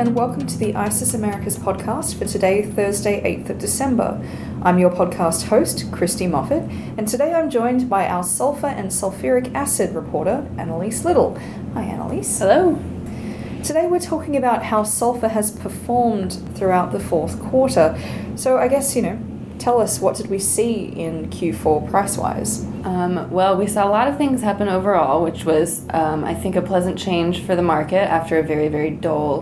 and welcome to the ICIS Americas podcast for today, Thursday, 8th of December. I'm your podcast host, Christy Moffat, and today I'm joined by our sulfur and sulfuric acid reporter, Annalise Little. Hi, Annalise. Hello. Today we're talking about how sulfur has performed throughout the fourth quarter. So I guess, tell us, what did we see in Q4 price-wise? Well, we saw a lot of things happen overall, which was, I think, a pleasant change for the market after a very, very dull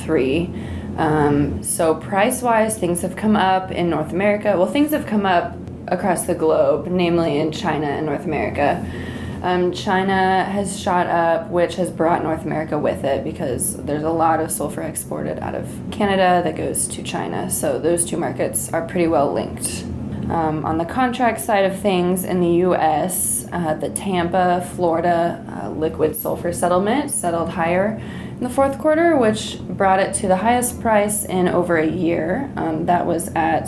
Q3. So price-wise, things have come up in North America. Well, things have come up across the globe, namely in China and North America. China has shot up, which has brought North America with it because there's a lot of sulfur exported out of Canada that goes to China. So those two markets are pretty well linked. On the contract side of things in the U.S., the Tampa, Florida liquid sulfur settlement settled higher in the fourth quarter, which brought it to the highest price in over a year. That was at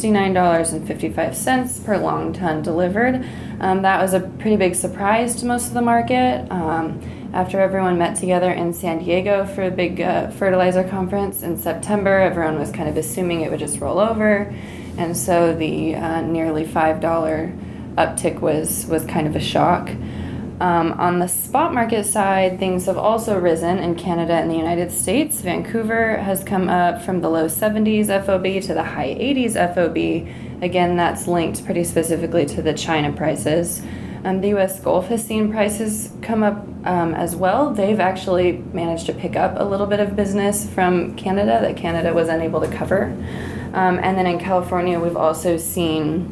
$69.55 per long ton delivered. That was a pretty big surprise to most of the market. After everyone met together in San Diego for a big fertilizer conference in September, everyone was kind of assuming it would just roll over. And so the nearly $5 uptick was kind of a shock. On the spot market side, things have also risen in Canada and the United States. Vancouver has come up from the low 70s FOB to the high 80s FOB. Again, that's linked pretty specifically to the China prices. The U.S. Gulf has seen prices come up as well. They've actually managed to pick up a little bit of business from Canada that Canada was unable to cover. And then in California, we've also seen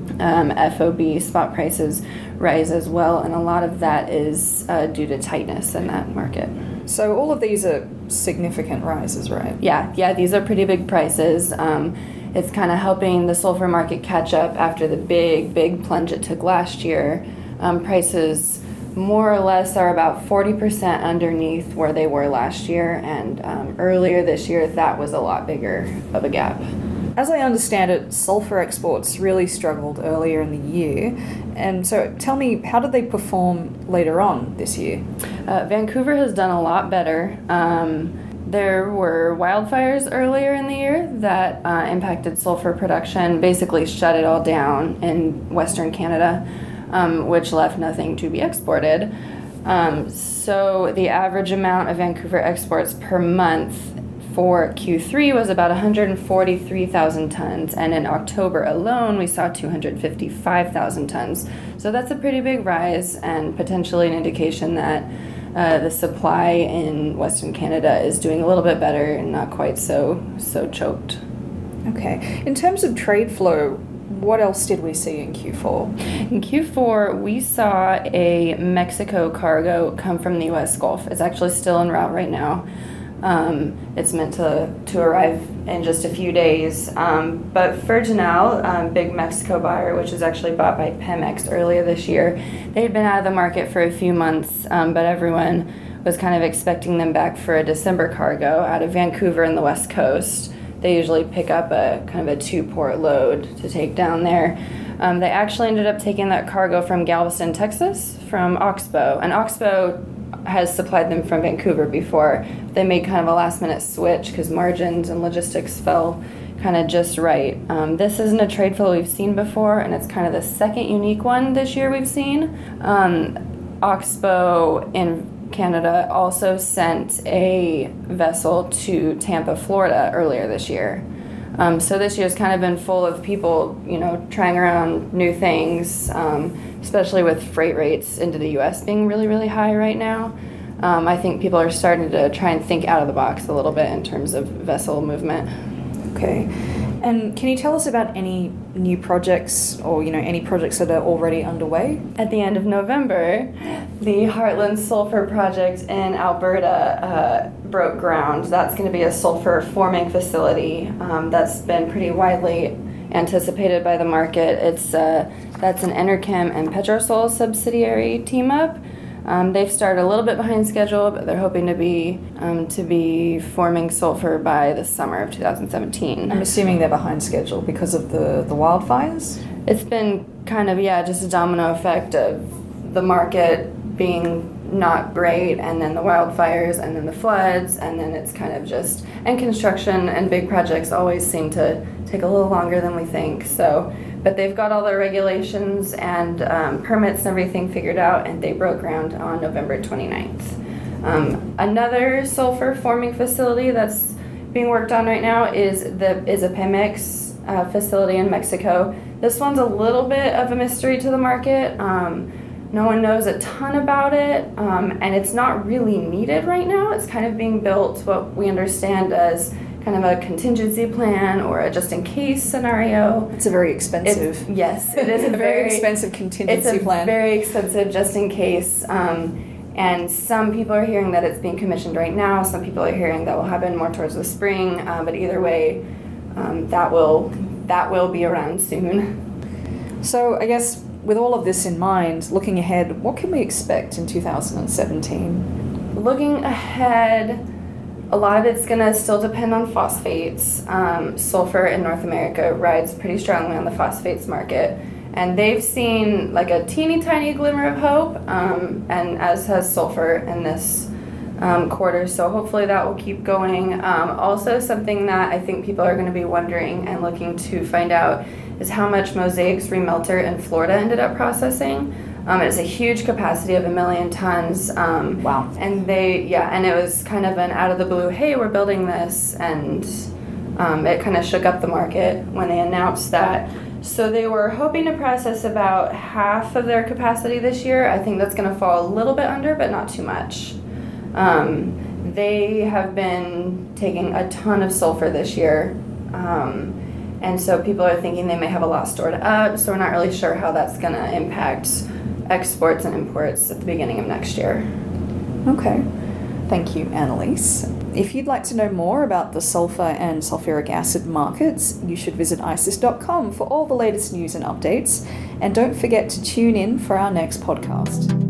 FOB spot prices rise as well, and a lot of that is due to tightness in that market. So all of these are significant rises, right? Yeah, these are pretty big prices. It's kind of helping the sulfur market catch up after the big plunge it took last year. Prices more or less are about 40% underneath where they were last year, and earlier this year that was a lot bigger of a gap. As I understand it, sulfur exports really struggled earlier in the year, and so tell me, how did they perform later on this year? Vancouver has done a lot better. There were wildfires earlier in the year that impacted sulfur production, basically shut it all down in Western Canada, which left nothing to be exported. So the average amount of Vancouver exports per month for Q3 was about 143,000 tons, and in October alone we saw 255,000 tons. So that's a pretty big rise and potentially an indication that the supply in Western Canada is doing a little bit better and not quite so choked. Okay. In terms of trade flow, what else did we see in Q4? In Q4, we saw a Mexico cargo come from the U.S. Gulf. It's actually still en route right now. It's meant to arrive in just a few days. But Ferginal, big Mexico buyer, which is actually bought by Pemex earlier this year, they had been out of the market for a few months, but everyone was kind of expecting them back for a December cargo out of Vancouver and the West Coast. They usually pick up a kind of a 2-port load to take down there. They actually ended up taking that cargo from Galveston, Texas, from Oxbow. And Oxbow has supplied them from Vancouver before. They made kind of a last-minute switch because margins and logistics fell kind of just right. This isn't a trade flow we've seen before, and it's kind of the second unique one this year we've seen. Oxbow in Canada also sent a vessel to Tampa, Florida earlier this year. So this year's kind of been full of people, trying around new things, especially with freight rates into the U.S. being really, really high right now. I think people are starting to try and think out of the box a little bit in terms of vessel movement. Okay. And can you tell us about any new projects or, any projects that are already underway? At the end of November, the Heartland Sulfur Project in Alberta broke ground. That's going to be a sulfur forming facility that's been pretty widely anticipated by the market. That's an Enerchem and Petrosol subsidiary team up. They've started a little bit behind schedule, but they're hoping to be forming sulfur by the summer of 2017. I'm assuming they're behind schedule because of the wildfires? It's been kind of, just a domino effect of the market being not great, and then the wildfires, and then the floods, and then it's kind of just, and construction and big projects always seem to take a little longer than we think. So, but they've got all their regulations and permits and everything figured out, and they broke ground on November 29th. Another sulfur forming facility that's being worked on right now is a Pemex facility in Mexico. This one's a little bit of a mystery to the market. No one knows a ton about it, and it's not really needed right now. It's kind of being built, what we understand as kind of a contingency plan or a just-in-case scenario. It's a very expensive. Yes, it is a very expensive contingency plan. It's a very expensive just-in-case. And some people are hearing that it's being commissioned right now. Some people are hearing that will happen more towards the spring. But either way, that will be around soon. So I guess with all of this in mind, looking ahead, what can we expect in 2017? Looking ahead, a lot of it's going to still depend on phosphates. Sulfur in North America rides pretty strongly on the phosphates market. And they've seen like a teeny tiny glimmer of hope, and as has sulfur in this quarter. So hopefully that will keep going. Also, something that I think people are going to be wondering and looking to find out is how much Mosaic's remelter in Florida ended up processing. It's a huge capacity of 1 million tons. Wow. And it was kind of an out of the blue, hey, we're building this, and it kind of shook up the market when they announced that. So they were hoping to process about half of their capacity this year. I think that's going to fall a little bit under, but not too much. They have been taking a ton of sulfur this year. And so people are thinking they may have a lot stored up, so we're not really sure how that's going to impact exports and imports at the beginning of next year. Okay. Thank you, Annalise. If you'd like to know more about the sulfur and sulfuric acid markets, you should visit isis.com for all the latest news and updates. And don't forget to tune in for our next podcast.